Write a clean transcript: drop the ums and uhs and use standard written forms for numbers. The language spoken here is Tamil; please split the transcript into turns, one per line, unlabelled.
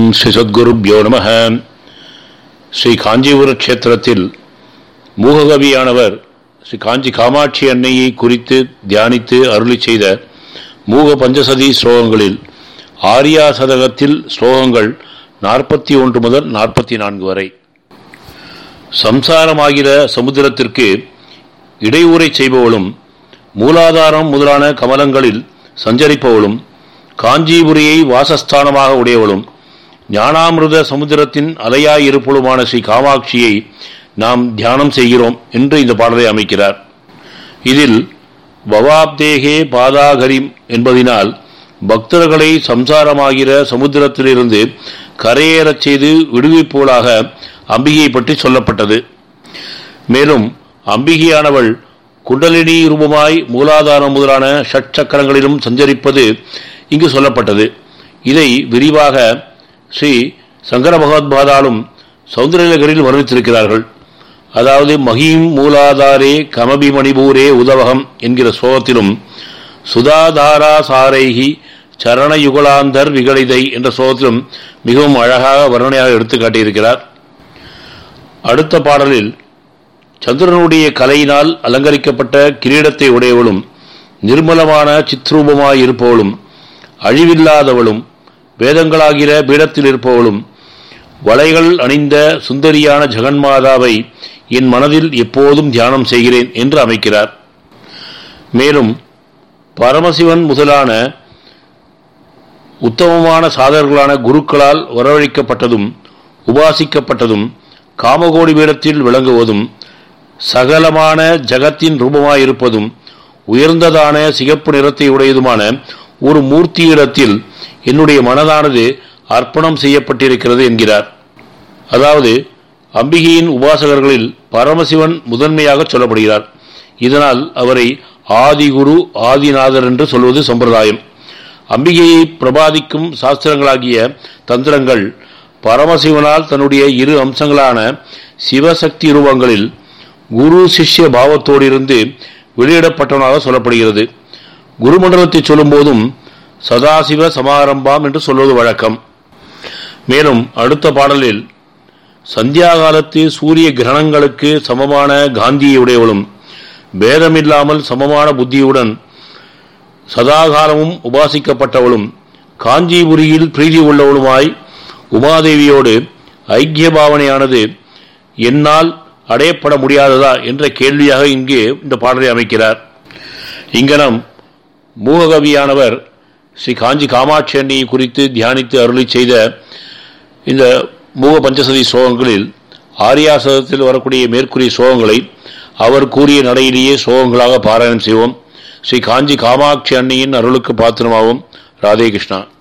ஸ்ரீ சத்குருப்யோ நமஹ. ஸ்ரீ காஞ்சிபுர க்ஷேத்திரத்தில் மூககவியானவர் ஸ்ரீ காஞ்சி காமாட்சி அன்னையை குறித்து தியானித்து அருளி செய்த மூக பஞ்சசதி ஸ்லோகங்களில் ஆரியா சதகத்தில் ஸ்லோகங்கள் 41 முதல் 44 வரை. சம்சாரமாகிற சமுத்திரத்திற்கு இடையூறை செய்பவளும் மூலாதாரம் முதலான கமலங்களில் சஞ்சரிப்பவளும் காஞ்சிபுரியை வாசஸ்தானமாக உடையவளும் ஞானாமிருத சமுத்திரத்தின் அலையாயிருப்பவளுமான ஸ்ரீ காமாட்சியை நாம் தியானம் செய்கிறோம் என்று இந்த பாடலை அமைக்கிறார். இதில் பவாப்தேகே பாதாகரிம் என்பதினால் பக்தர்களை சம்சாரமாகிற சமுத்திரத்திலிருந்து கரையேறச் செய்து விடுவிப்பவளாக அம்பிகையை பற்றி சொல்லப்பட்டது. மேலும் அம்பிகையானவள் குண்டலினி ரூபமாய் மூலாதாரம் முதலான ஷட்சக்கரங்களிலும் சஞ்சரிப்பது இங்கு சொல்லப்பட்டது. இதை விரிவாக ஸ்ரீ சங்கர பகவத்பாதாலும் சௌந்தரலகரில் வர்ணித்திருக்கிறார்கள். அதாவது மகிம் மூலாதாரே கமபி மணிபூரே உதவகம் என்கிற ஸ்லோகத்திலும் சுதாதாரா சாரைகி சரணயுகலாந்தர் விகலிதை என்ற ஸ்லோகத்திலும் மிகவும் அழகாக வர்ணனையாக எடுத்து காட்டியிருக்கிறார். அடுத்த பாடலில் சந்திரனுடைய கலையினால் அலங்கரிக்கப்பட்ட கிரீடத்தை உடையவளும் நிர்மலமான சித்ரூபமாய் இருப்பவளும் அழிவில்லாதவளும் வேதங்களாகிற பீடத்தில் இருப்பவளும் வளைகள் அணிந்த சுந்தரியான ஜெகன்மாதாவை என் மனதில் எப்போதும் தியானம் செய்கிறேன் என்று அமைக்கிறார். மேலும் பரமசிவன் முதலான உத்தமமான சாதகர்களான குருக்களால் வரவழைக்கப்பட்டதும் உபாசிக்கப்பட்டதும் காமகோடி பீடத்தில் விளங்குவதும் சகலமான ஜகத்தின் ரூபமாயிருப்பதும் உயர்ந்ததான சிகப்பு நிறத்தை உடையதுமான ஒரு மூர்த்தியிடத்தில் என்னுடைய மனதானது அர்ப்பணம் செய்யப்பட்டிருக்கிறது என்கிறார். அதாவது அம்பிகையின் உபாசகர்களில் பரமசிவன் முதன்மையாக சொல்லப்படுகிறார். இதனால் அவரை ஆதிகுரு ஆதிநாதர் என்று சொல்வது சம்பிரதாயம். அம்பிகையை பிரபாதிக்கும் சாஸ்திரங்களாகிய தந்திரங்கள் பரமசிவனால் தன்னுடைய இரு அம்சங்களான சிவசக்தி ரூபங்களில் குரு சிஷ்ய பாவத்தோடிருந்து வெளியிடப்பட்டவனாக சொல்லப்படுகிறது. குருமண்டலத்தை சொல்லும் போதும் சதாசிவ சமாரம்பாம் என்று சொல்வது வழக்கம். மேலும் அடுத்த பாடலில் சந்தியா காலத்து சூரிய கிரகணங்களுக்கு சமமான காந்தியை உடையவளும் பேதமில்லாமல் சமமான புத்தியுடன் சதாகாலமும் உபாசிக்கப்பட்டவளும் காஞ்சிபுரியில் பிரீதி உள்ளவளுமாய் உமாதேவியோடு ஐக்கிய பாவனையானது என்னால் அடையப்பட முடியாததா என்ற கேள்வியாக இங்கே இந்த பாடலை அமைக்கிறார். இங்கனம் மூககவியானவர் ஸ்ரீ காஞ்சி காமாட்சி அன்னையை குறித்து தியானித்து அருளி செய்த இந்த மூக பஞ்சசதி ஸ்லோகங்களில் ஆரியாசதத்தில் வரக்கூடிய மேற்கூறிய ஸ்லோகங்களை அவர் கூறிய நடையிலேயே ஸ்லோகங்களாக பாராயணம் செய்வோம். ஸ்ரீ காஞ்சி காமாட்சி அன்னையின் அருளுக்கு பாத்திரமாவோம். ராதே கிருஷ்ணா.